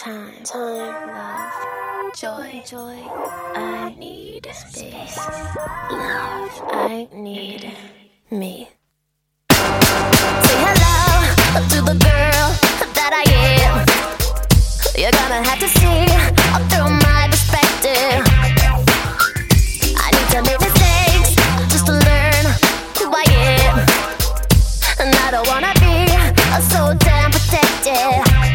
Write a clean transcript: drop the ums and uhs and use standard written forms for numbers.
love, joy. I need space, love. I need me. Say hello to the girl that I am. You're gonna have to see through my perspective. I need to make mistakes just to learn who I am, and I don't wanna be so damn protected.